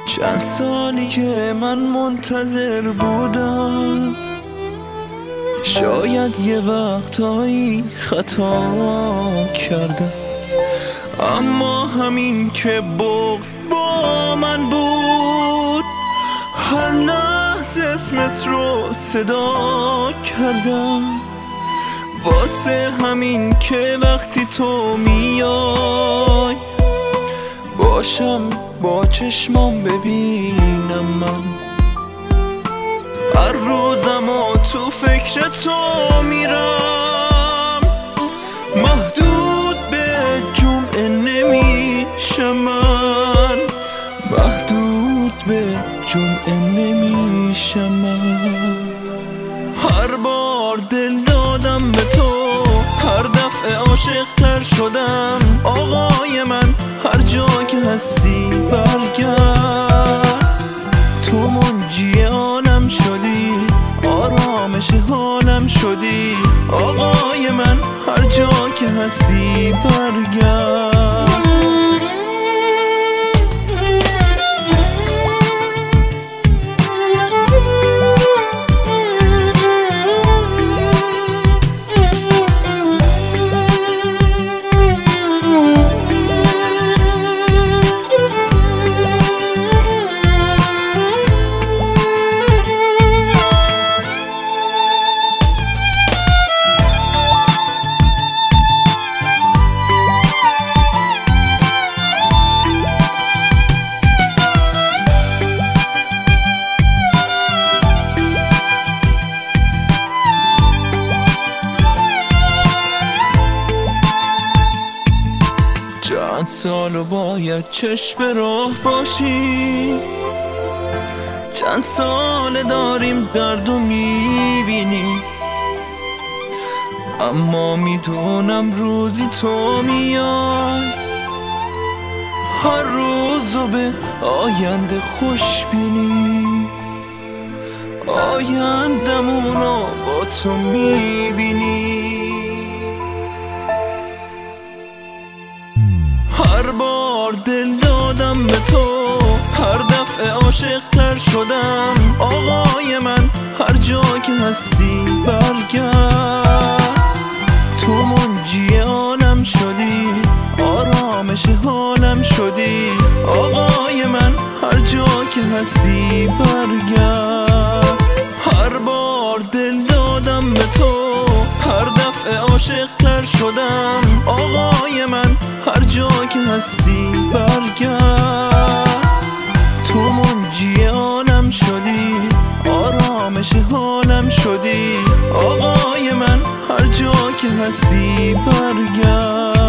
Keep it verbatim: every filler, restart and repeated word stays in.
چند سالی که من منتظر بودم، شاید یه وقتایی خطا کردم، اما همین که بغض با من بود، هر لحظه اسمت رو صدا کردم. واسه همین که وقتی تو میای باشم با چشمام ببینم، من هر روزم و تو فکر تو میرم، محدود به جمعه نمیشم، من محدود به جمعه نمیشم. من هر بار دل دادم به تو، هر دفعه عاشق تر شدم. آقای من هر جا که هستی برگرد، تو منجی آنم شدی، آرامش حالم شدی. آقای من هر جا که هستی برگرد. چند سالو باید چشم راه باشی، چند سال داریم دردو میبینی، اما میدونم روزی تو میای، هر روزو به آینده خوش بینی، آیندمونو با تو میبینی. هر بار دل دادم به تو، هر دفعه عاشق تر شدم. آقای من هر جا که هستی برگرد، تو منجی آنم شدی، آرامش حالم شدی. آقای من هر جا که هستی برگرد. هر بار دل دادم به تو، هر دفعه عاشق تر شدم. آقای من هر جا که هستی برگرد، تو منجی آنم شدی، آرامش حالم شدی. آقای من هر جا که هستی برگرد.